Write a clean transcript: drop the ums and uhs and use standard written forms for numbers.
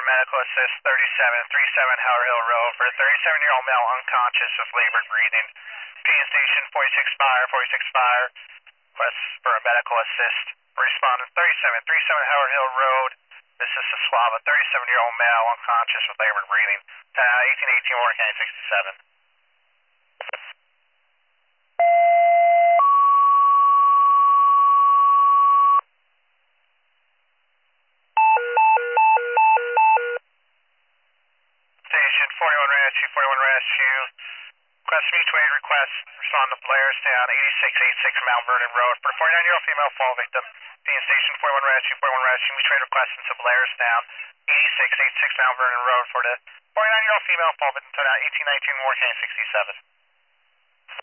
medical assist 3737 Howard Hill Road for a 37-year-old male unconscious with labored breathing. Pain station 46 Fire, 46 Fire. Request for a medical assist. Respondent 3737 Howard Hill Road. This is Suslava, 37-year-old male unconscious with labored breathing. 1818 Warren County 67. Station 41 Rescue, 41 Rescue. Request mutual aid request. Respond to Blairstown, 8686 Mount Vernon Road for a 49-year-old female fall victim. Being Station 41 Rescue, 41 Rescue. Mutual aid request into Blairstown, 8686 Mount Vernon Road for the 49-year-old female fall victim. 1819 Warren County 67.